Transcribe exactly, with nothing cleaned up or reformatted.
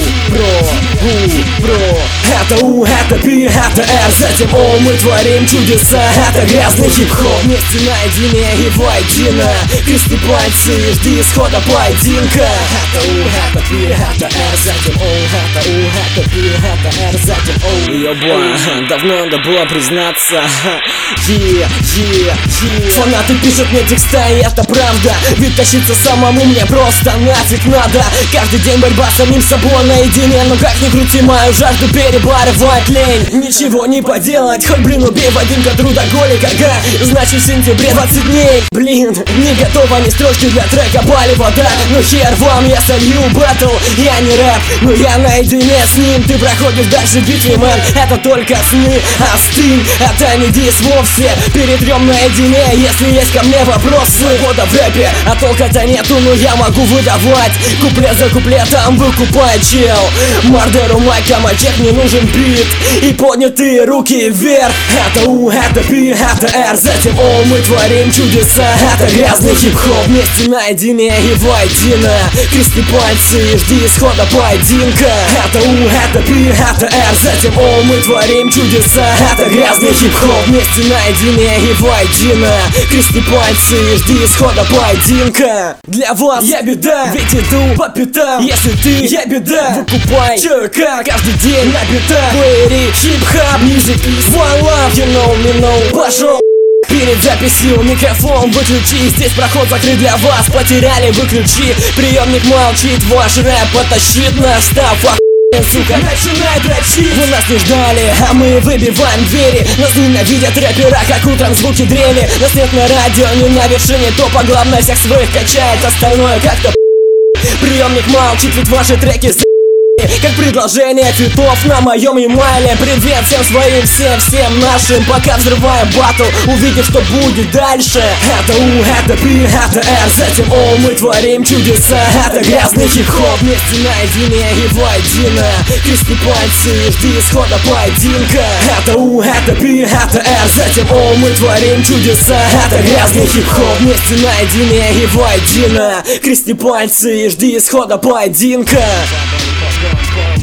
про, у, про. Это У, это Пи, это Р, затем О, мы творим чудеса. Это грязный хип-хоп, вместе наедине и воедино. Крести пальцы и жди исхода поединка. Это У, это Пи, это Р, затем О, это У, это Пи, это Р, затем О. Ёба, давно надо было признаться. Е, е, е. Фанаты пишут мне текста, и это правда. Ведь тащиться самому мне просто нафиг надо. Каждый день борьба с самим собой наедине. Но как ни крути, мою жажду перебарывает лень. Ничего не поделать, хоть блин убей Вадимка трудоголика, ага. Значит в сентябре двадцать дней. Блин, не готова ни строчки для трека «Пали вода». Ну хер вам, я солью баттл. Я не рэп, но я наедине с ним. Ты проходишь дальше битвы, мэн. Это только сны, остынь. Это не дис вовсе. Перетрем наедине, если есть ко мне вопросы. Свобода в рэпе, а толка-то нету, но я могу выдавать. Куплет за куплетом выкупает чел. Мардеру майка, мальчик, не нужен бит. И поднятые руки вверх. Это У, это Пи, это Р, затем О, мы творим чудеса. Это грязный хип-хоп, вместе наедине и воедино. Крести пальцы и жди исхода поединка. Это У, это Пи, это Р, затем О, мы творим чудеса. Это грязный хип-хоп, вместе наедине и воедино. Крести пальцы и жди исхода поединка. Для вас я беда, ведь иду по пятам. Если ты, я беда, выкупай чё как каждый день на битах. Плеери, хип-хап, music is one love, you know me, know. Пошел перед записью микрофон выключи. Здесь проход закрыт для вас, потеряли, выключи. Приемник молчит, ваш рэп потащит наш став. Сука, начинай дрочить. Вы нас не ждали, а мы выбиваем двери. Нас ненавидят рэпера, как утром звуки дрели. Нас нет на радио, не на вершине топа. Главное всех своих качает, остальное как-то. Приемник молчит, ведь ваши треки за... как предложение цветов на моем емайле. Привет всем своим, всем, всем нашим. Пока взрываем баттл, увидим, что будет дальше. Это У, это Пи, это Р, затем О, мы творим чудеса. Это грязный хип-хоп, вместе наедине и воедино. Крести пальцы и жди исхода поединка. Это У, это Пи, это Р, затем О, мы творим чудеса. Это грязный хип-хоп, вместе наедине и воедино. Крести пальцы и жди исхода поединка. Bum, bum.